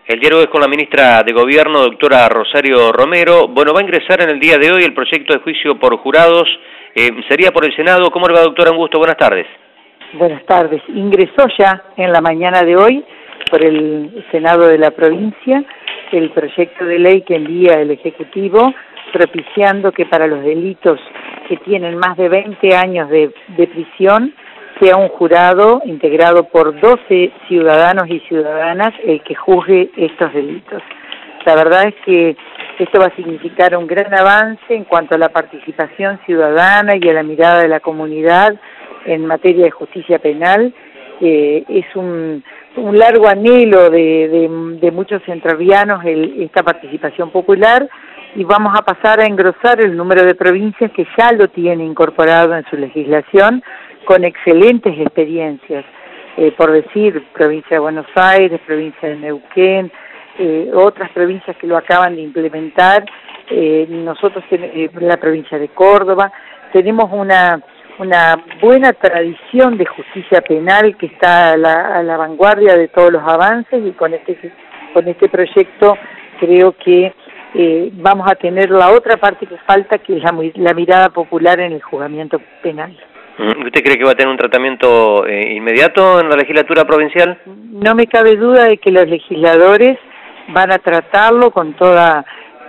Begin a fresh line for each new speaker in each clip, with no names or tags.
El diálogo es con la ministra de Gobierno, doctora Rosario Romero. Bueno, va a ingresar en el día de hoy el proyecto de juicio por jurados. Sería por el Senado. ¿Cómo le va, doctora? Un gusto. Buenas tardes.
Buenas tardes. Ingresó ya en la mañana de hoy por el Senado de la provincia el proyecto de ley que envía el Ejecutivo, propiciando que para los delitos que tienen más de 20 años de prisión sea un jurado integrado por 12 ciudadanos y ciudadanas el que juzgue estos delitos. La verdad es que esto va a significar un gran avance en cuanto a la participación ciudadana y a la mirada de la comunidad en materia de justicia penal. Es un largo anhelo de muchos entrerrianos esta participación popular, y vamos a pasar a engrosar el número de provincias que ya lo tienen incorporado en su legislación con excelentes experiencias. Por decir, provincia de Buenos Aires, provincia de Neuquén, otras provincias que lo acaban de implementar, nosotros la provincia de Córdoba, tenemos una buena tradición de justicia penal que está a la vanguardia de todos los avances, y con este proyecto creo que vamos a tener la otra parte que falta, que es la mirada popular en el juzgamiento penal.
¿Usted cree que va a tener un tratamiento inmediato en la legislatura provincial?
No me cabe duda de que los legisladores van a tratarlo con toda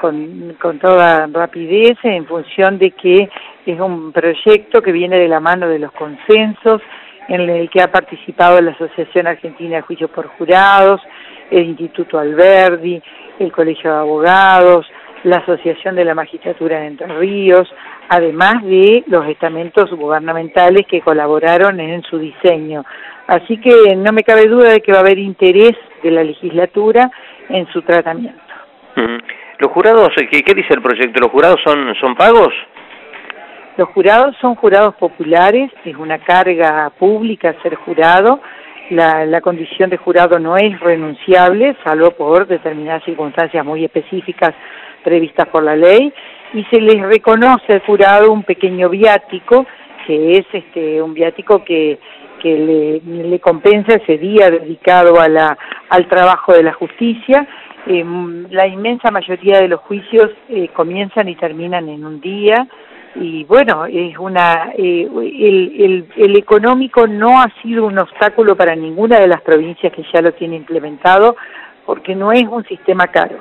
rapidez, en función de que es un proyecto que viene de la mano de los consensos, en el que ha participado la Asociación Argentina de Juicios por Jurados, el Instituto Alberdi, el Colegio de Abogados, la Asociación de la Magistratura de Entre Ríos, además de los estamentos gubernamentales que colaboraron en su diseño. Así que no me cabe duda de que va a haber interés de la legislatura en su tratamiento.
¿Los jurados, qué dice el proyecto? ¿Los jurados son pagos?
Los jurados son jurados populares, es una carga pública ser jurado. La condición de jurado no es renunciable, salvo por determinadas circunstancias muy específicas previstas por la ley, y se les reconoce al jurado un pequeño viático, que es un viático que le compensa ese día dedicado al trabajo de la justicia. La inmensa mayoría de los juicios comienzan y terminan en un día, y bueno, es el económico no ha sido un obstáculo para ninguna de las provincias que ya lo tiene implementado, porque no es un sistema caro.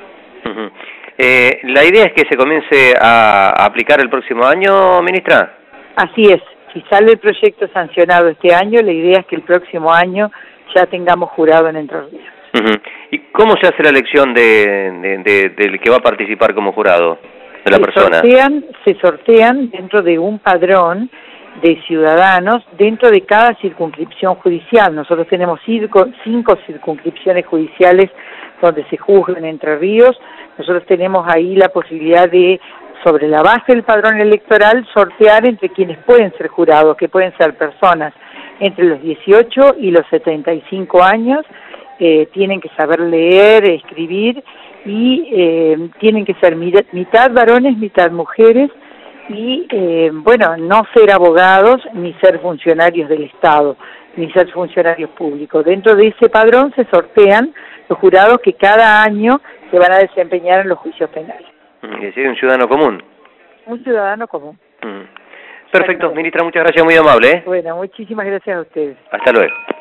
¿La idea es que se comience a aplicar el próximo año, ministra?
Así es. Si sale el proyecto sancionado este año, la idea es que el próximo año ya tengamos jurado en Entre Ríos.
¿Y cómo se hace la elección del que va a participar como jurado, de la persona?
Se sortean dentro de un padrón de ciudadanos dentro de cada circunscripción judicial. Nosotros tenemos 5 circunscripciones judiciales donde se juzga en Entre Ríos. Nosotros tenemos ahí la posibilidad de, sobre la base del padrón electoral, sortear entre quienes pueden ser jurados, que pueden ser personas entre los 18 y los 75 años, tienen que saber leer, escribir, y tienen que ser mitad varones, mitad mujeres, y no ser abogados, ni ser funcionarios del Estado, ni ser funcionarios públicos. Dentro de ese padrón se sortean los jurados que cada año se van a desempeñar en los juicios penales.
Es decir, un ciudadano común.
Un ciudadano común.
Perfecto, ministra, muchas gracias, muy amable.
Bueno, muchísimas gracias a ustedes.
Hasta luego.